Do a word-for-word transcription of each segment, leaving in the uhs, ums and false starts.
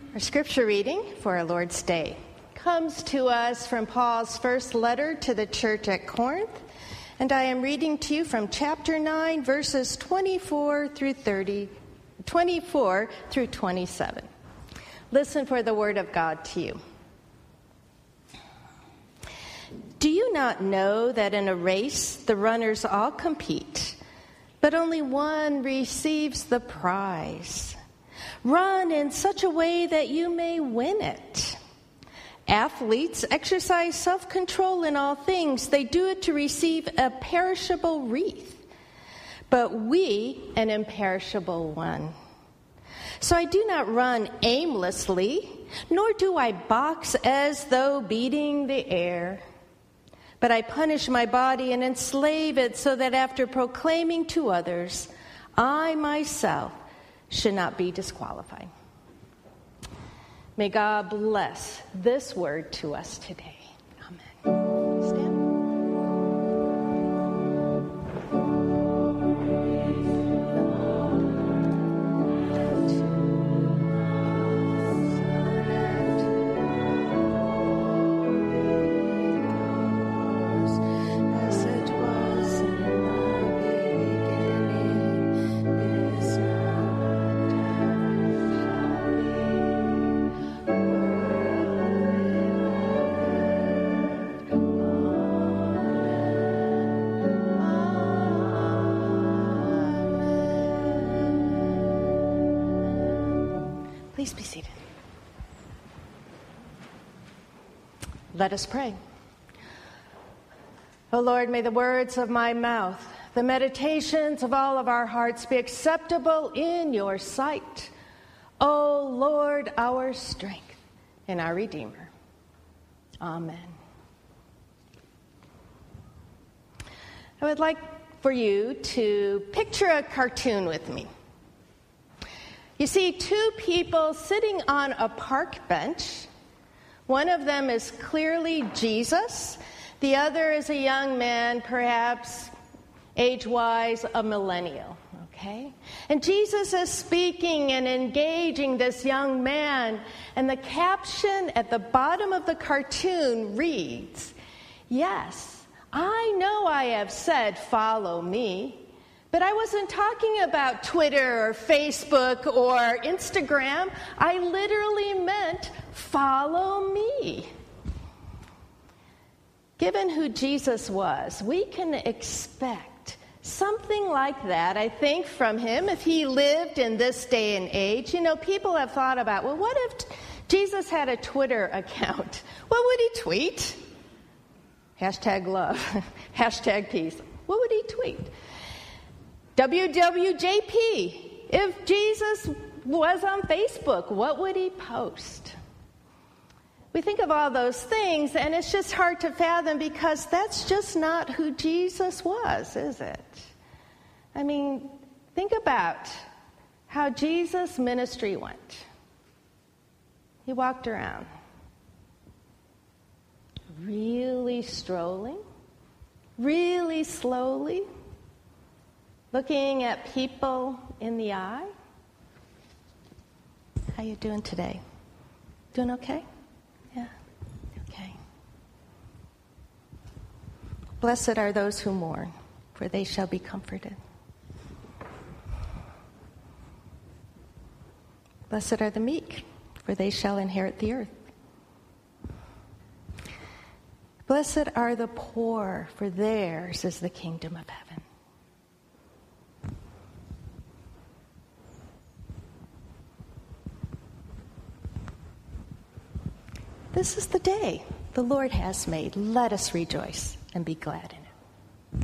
Our scripture reading for our Lord's Day comes to us from Paul's first letter to the church at Corinth, and I am reading to you from chapter nine, verses twenty-four through thirty, twenty-four through twenty-seven. Listen for the word of God to you. Do you not know that in a race the runners all compete, but only one receives the prize? Run in such a way that you may win it. Athletes exercise self-control in all things. They do it to receive a perishable wreath, but we an imperishable one. So I do not run aimlessly, nor do I box as though beating the air. But I punish my body and enslave it so that after proclaiming to others, I myself should not be disqualified. May God bless this word to us today. Amen. Stand. Please be seated. Let us pray. O Lord, may the words of my mouth, the meditations of all of our hearts be acceptable in your sight. O Lord, our strength and our Redeemer. Amen. I would like for you to picture a cartoon with me. You see two people sitting on a park bench. One of them is clearly Jesus. The other is a young man, perhaps age-wise a millennial, okay? And Jesus is speaking and engaging this young man, and the caption at the bottom of the cartoon reads, "Yes, I know I have said, 'Follow me.' But I wasn't talking about Twitter or Facebook or Instagram. I literally meant follow me." Given who Jesus was, we can expect something like that, I think, from him if he lived in this day and age. You know, people have thought about, well, what if Jesus had a Twitter account? What would he tweet? Hashtag love. Hashtag peace. What would he tweet? W W J P, if Jesus was on Facebook, what would he post? We think of all those things, and it's just hard to fathom because that's just not who Jesus was, is it? I mean, think about how Jesus' ministry went. He walked around, really strolling, really slowly, looking at people in the eye. How you doing today? Doing okay? Yeah, okay. Blessed are those who mourn, for they shall be comforted. Blessed are the meek, for they shall inherit the earth. Blessed are the poor, for theirs is the kingdom of heaven. This is the day the Lord has made. Let us rejoice and be glad in it.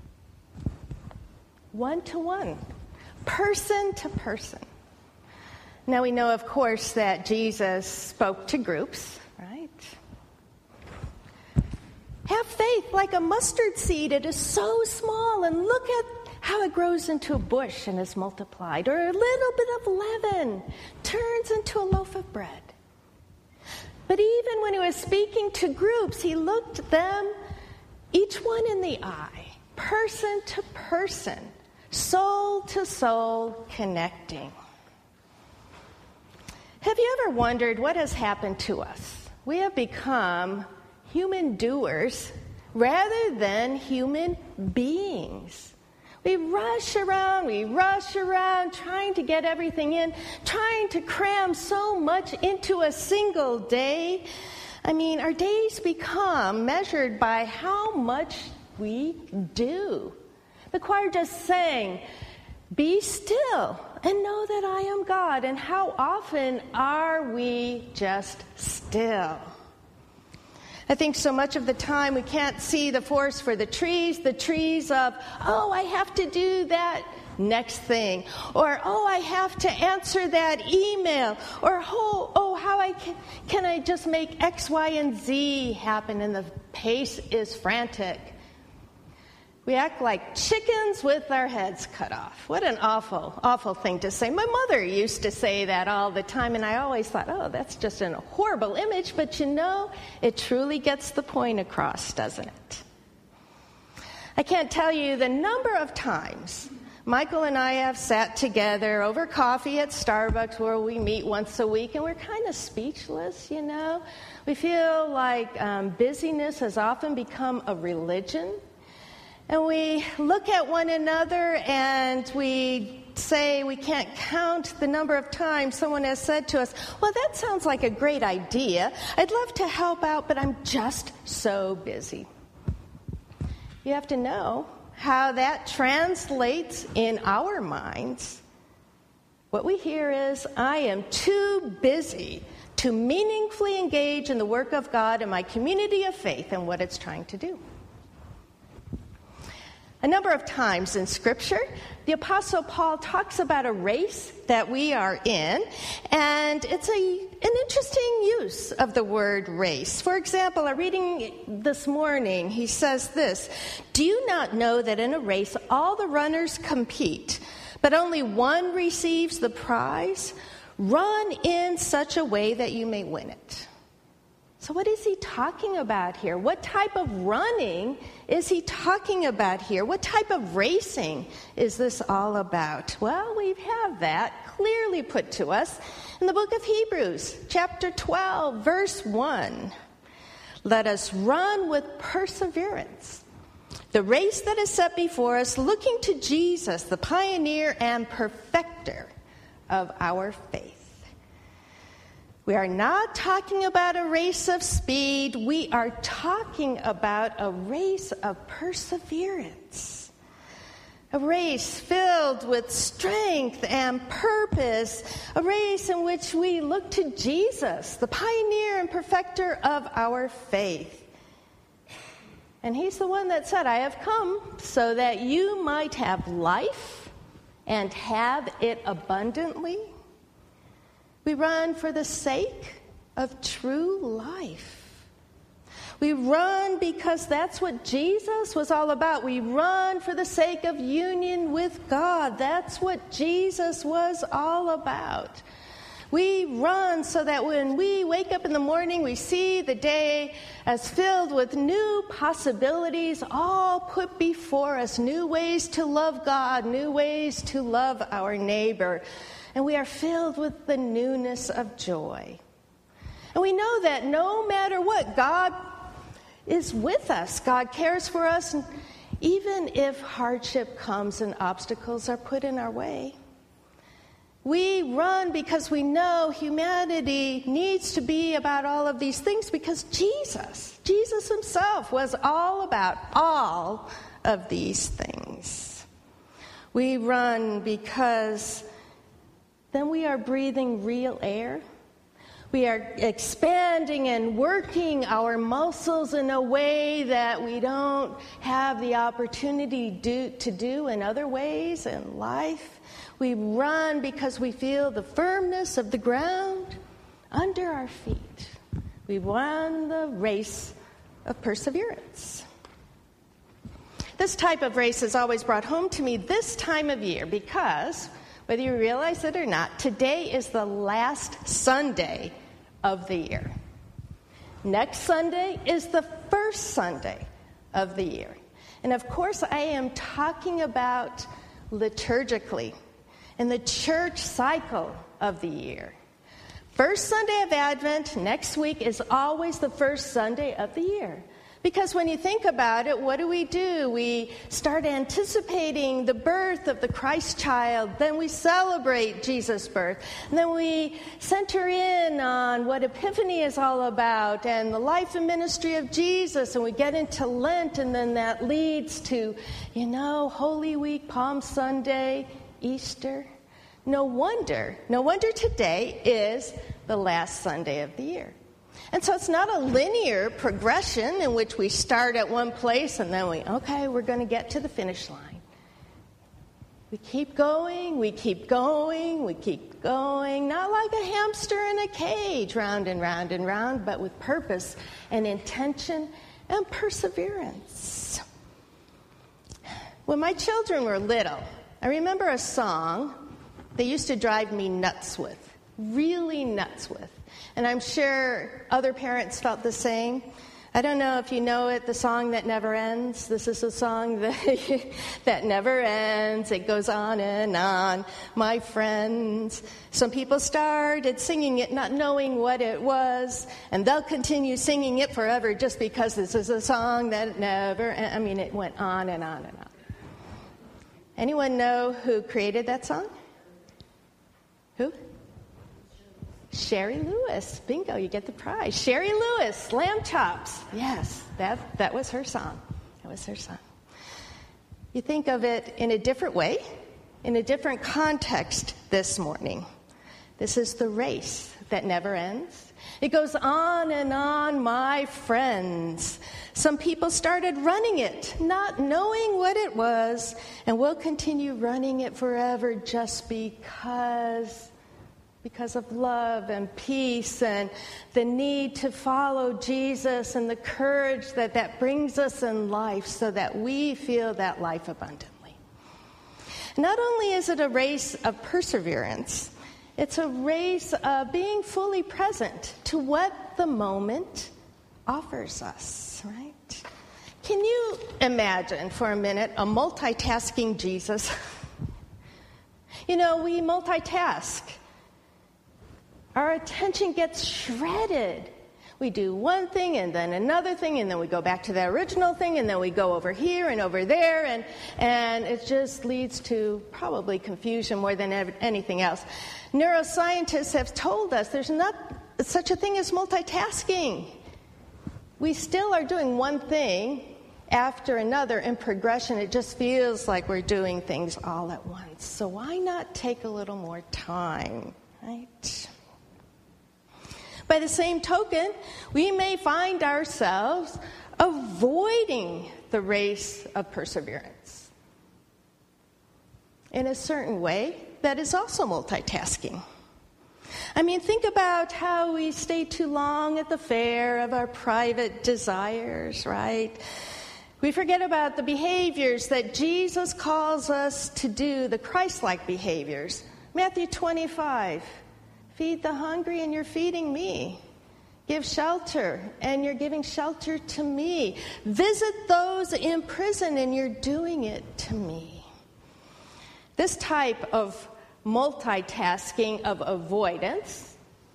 One to one, person to person. Now we know, of course, that Jesus spoke to groups, right? Have faith like a mustard seed. It is so small, and look at how it grows into a bush and is multiplied. Or a little bit of leaven turns into a loaf of bread. But even when he was speaking to groups, he looked them, each one in the eye, person to person, soul to soul connecting. Have Have you ever wondered what has happened to us? We have become human doers rather than human beings. We rush around, we rush around trying to get everything in, trying to cram so much into a single day. I mean, our days become measured by how much we do. The choir just sang, "Be still and know that I am God." And how often are we just still? I think so much of the time we can't see the forest for the trees, the trees of, oh, I have to do that next thing, or, oh, I have to answer that email, or, oh, oh how I can, can I just make X, Y, and Z happen, and the pace is frantic. We act like chickens with our heads cut off. What an awful, awful thing to say. My mother used to say that all the time, and I always thought, oh, that's just a horrible image, but you know, it truly gets the point across, doesn't it? I can't tell you the number of times Michael and I have sat together over coffee at Starbucks, where we meet once a week, and we're kind of speechless, you know. We feel like um, busyness has often become a religion. And we look at one another and we say we can't count the number of times someone has said to us, well, that sounds like a great idea. I'd love to help out, but I'm just so busy. You have to know how that translates in our minds. What we hear is, I am too busy to meaningfully engage in the work of God and my community of faith and what it's trying to do. A number of times in Scripture, the Apostle Paul talks about a race that we are in, and it's a, an interesting use of the word race. For example, a reading this morning, he says this, "Do you not know that in a race all the runners compete, but only one receives the prize? Run in such a way that you may win it." So what is he talking about here? What type of running is he talking about here? What type of racing is this all about? Well, we have that clearly put to us in the book of Hebrews, chapter twelve, verse one. "Let us run with perseverance the race that is set before us, looking to Jesus, the pioneer and perfecter of our faith." We are not talking about a race of speed. We are talking about a race of perseverance. A race filled with strength and purpose. A race in which we look to Jesus, the pioneer and perfecter of our faith. And he's the one that said, "I have come so that you might have life and have it abundantly." We run for the sake of true life. We run because that's what Jesus was all about. We run for the sake of union with God. That's what Jesus was all about. We run so that when we wake up in the morning, we see the day as filled with new possibilities, all put before us, new ways to love God, new ways to love our neighbor. And we are filled with the newness of joy. And we know that no matter what, God is with us. God cares for us, even if hardship comes and obstacles are put in our way. We run because we know humanity needs to be about all of these things, because Jesus, Jesus himself was all about all of these things. We run because then we are breathing real air. We are expanding and working our muscles in a way that we don't have the opportunity do, to do in other ways in life. We run because we feel the firmness of the ground under our feet. We run the race of perseverance. This type of race is always brought home to me this time of year because, whether you realize it or not, today is the last Sunday of the year. Next Sunday is the first Sunday of the year. And of course, I am talking about liturgically in the church cycle of the year. First Sunday of Advent next week is always the first Sunday of the year. Because when you think about it, what do we do? We start anticipating the birth of the Christ child. Then we celebrate Jesus' birth. And then we center in on what Epiphany is all about and the life and ministry of Jesus. And we get into Lent, and then that leads to, you know, Holy Week, Palm Sunday, Easter. No wonder, no wonder today is the last Sunday of the year. And so it's not a linear progression in which we start at one place and then we, okay, we're going to get to the finish line. We keep going, we keep going, we keep going, not like a hamster in a cage, round and round and round, but with purpose and intention and perseverance. When my children were little, I remember a song they used to drive me nuts with, really nuts with. And I'm sure other parents felt the same. I don't know if you know it, the song that never ends. This is a song that, that never ends. It goes on and on, my friends. Some people started singing it not knowing what it was, and they'll continue singing it forever just because this is a song that never ends. I mean, it went on and on and on. Anyone know who created that song? Who? Sherry Lewis. Bingo, you get the prize. Sherry Lewis, Lamb Chops. Yes, that, that was her song. That was her song. You think of it in a different way, in a different context this morning. This is the race that never ends. It goes on and on, my friends. Some people started running it, not knowing what it was, and will continue running it forever just because, because of love and peace and the need to follow Jesus and the courage that that brings us in life so that we feel that life abundantly. Not only is it a race of perseverance, it's a race of being fully present to what the moment offers us, right? Can you imagine for a minute a multitasking Jesus? You know, we multitask. Our attention gets shredded. We do one thing and then another thing, and then we go back to the original thing, and then we go over here and over there, and, and it just leads to probably confusion more than ever, anything else. Neuroscientists have told us there's not such a thing as multitasking. We still are doing one thing after another in progression. It just feels like we're doing things all at once. So why not take a little more time, right? By the same token, we may find ourselves avoiding the race of perseverance in a certain way that is also multitasking. I mean, think about how we stay too long at the fair of our private desires, right? We forget about the behaviors that Jesus calls us to do, the Christ-like behaviors. Matthew twenty-five. Feed the hungry, and you're feeding me. Give shelter, and you're giving shelter to me. Visit those in prison, and you're doing it to me. This type of multitasking of avoidance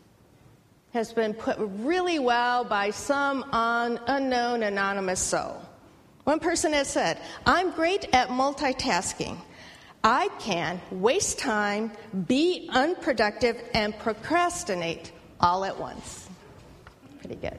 has been put really well by some un- unknown anonymous soul. One person has said, "I'm great at multitasking. I can waste time, be unproductive, and procrastinate all at once." Pretty good.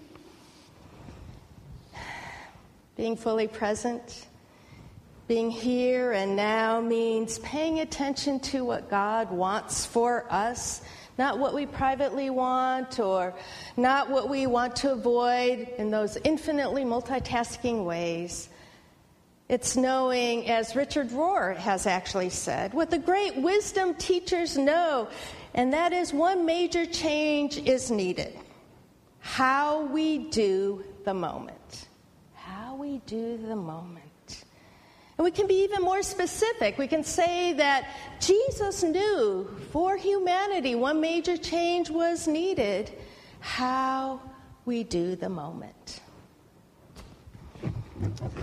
Being fully present, being here and now means paying attention to what God wants for us, not what we privately want or not what we want to avoid in those infinitely multitasking ways. It's knowing, as Richard Rohr has actually said, what the great wisdom teachers know, and that is one major change is needed. How we do the moment. How we do the moment. And we can be even more specific. We can say that Jesus knew for humanity one major change was needed. How we do the moment.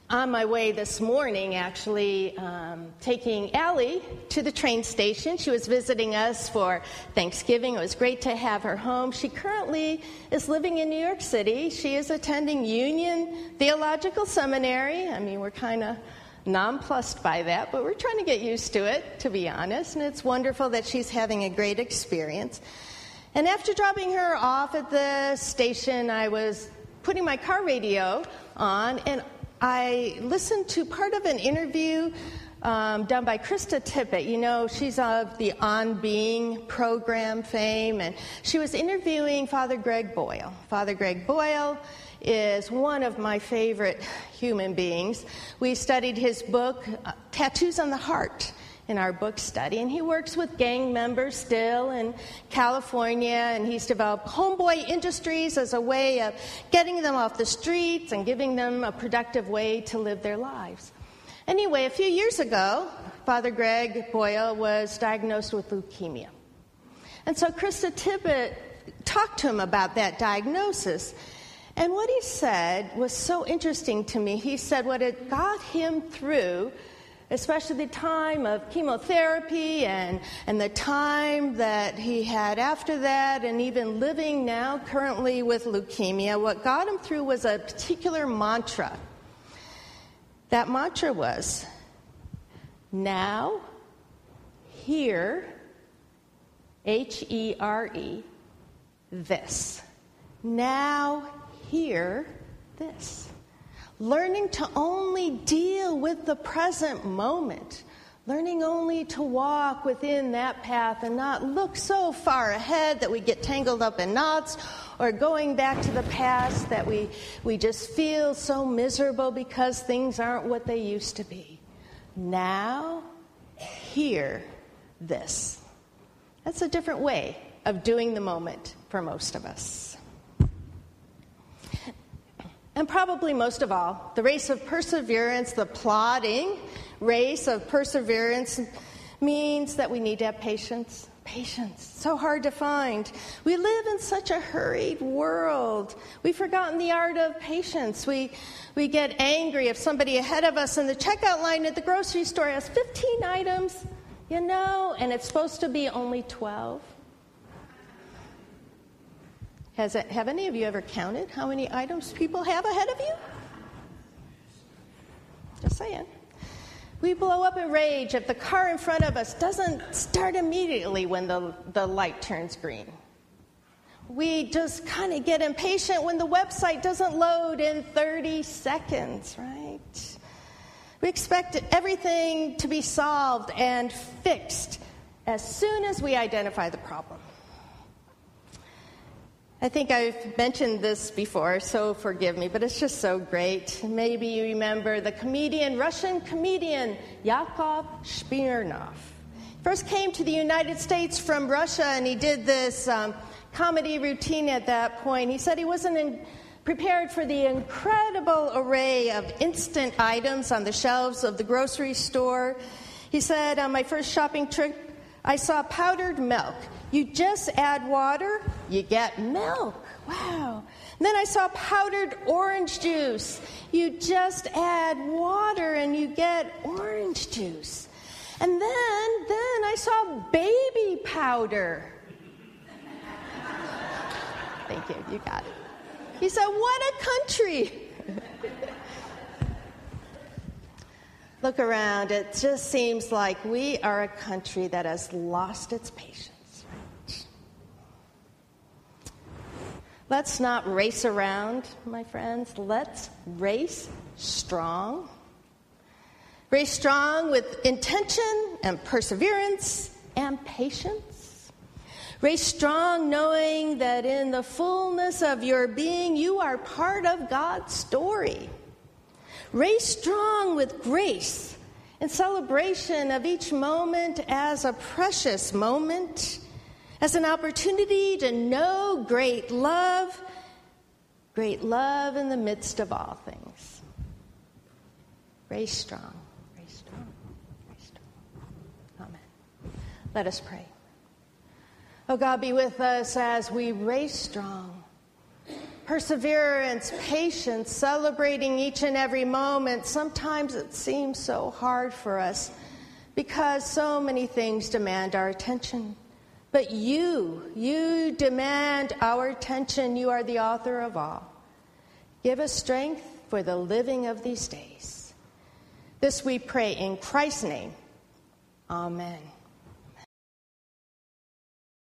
on my way this morning, actually, um, taking Allie to the train station. She was visiting us for Thanksgiving. It was great to have her home. She currently is living in New York City. She is attending Union Theological Seminary. I mean, we're kind of nonplussed by that, but we're trying to get used to it, to be honest. And it's wonderful that she's having a great experience. And after dropping her off at the station, I was putting my car radio on, and I listened to part of an interview um, done by Krista Tippett. You know, she's of the On Being program fame, and she was interviewing Father Greg Boyle. Father Greg Boyle is one of my favorite human beings. We studied his book, uh, Tattoos on the Heart, in our book study, and he works with gang members still in California, and he's developed Homeboy Industries as a way of getting them off the streets and giving them a productive way to live their lives. Anyway, a few years ago, Father Greg Boyle was diagnosed with leukemia. And so Krista Tippett talked to him about that diagnosis, and what he said was so interesting to me. He said what it got him through, especially the time of chemotherapy and, and the time that he had after that, and even living now currently with leukemia, what got him through was a particular mantra. That mantra was, now, here, H E R E, this. Now, here, this. Learning to only deal with the present moment. Learning only to walk within that path and not look so far ahead that we get tangled up in knots, or going back to the past that we, we just feel so miserable because things aren't what they used to be. Now, here, this. That's a different way of doing the moment for most of us. And probably most of all, the race of perseverance, the plodding race of perseverance, means that we need to have patience. Patience, so hard to find. We live in such a hurried world. We've forgotten the art of patience. We we get angry if somebody ahead of us in the checkout line at the grocery store has fifteen items, you know, and it's supposed to be only twelve. Has it, have any of you ever counted how many items people have ahead of you? Just saying. We blow up in rage if the car in front of us doesn't start immediately when the, the light turns green. We just kind of get impatient when the website doesn't load in thirty seconds, right? We expect everything to be solved and fixed as soon as we identify the problem. I think I've mentioned this before, so forgive me, but it's just so great. Maybe you remember the comedian, Russian comedian, Yakov Smirnoff. First came to the United States from Russia, and he did this um, comedy routine at that point. He said he wasn't in, prepared for the incredible array of instant items on the shelves of the grocery store. He said, on my first shopping trip, I saw powdered milk. You just add water, you get milk. Wow. And then I saw powdered orange juice. You just add water and you get orange juice. And then, then I saw baby powder. Thank you, you got it. He said, what a country. Look around, it just seems like we are a country that has lost its patience. Right? Let's not race around, my friends. Let's race strong. Race strong with intention and perseverance and patience. Race strong knowing that in the fullness of your being, you are part of God's story. Race strong with grace in celebration of each moment as a precious moment, as an opportunity to know great love, great love in the midst of all things. Race strong, race strong, race strong. Amen. Let us pray. Oh God, be with us as we race strong, perseverance, patience, celebrating each and every moment. Sometimes it seems so hard for us because so many things demand our attention. But you, you demand our attention. You are the author of all. Give us strength for the living of these days. This we pray in Christ's name. Amen.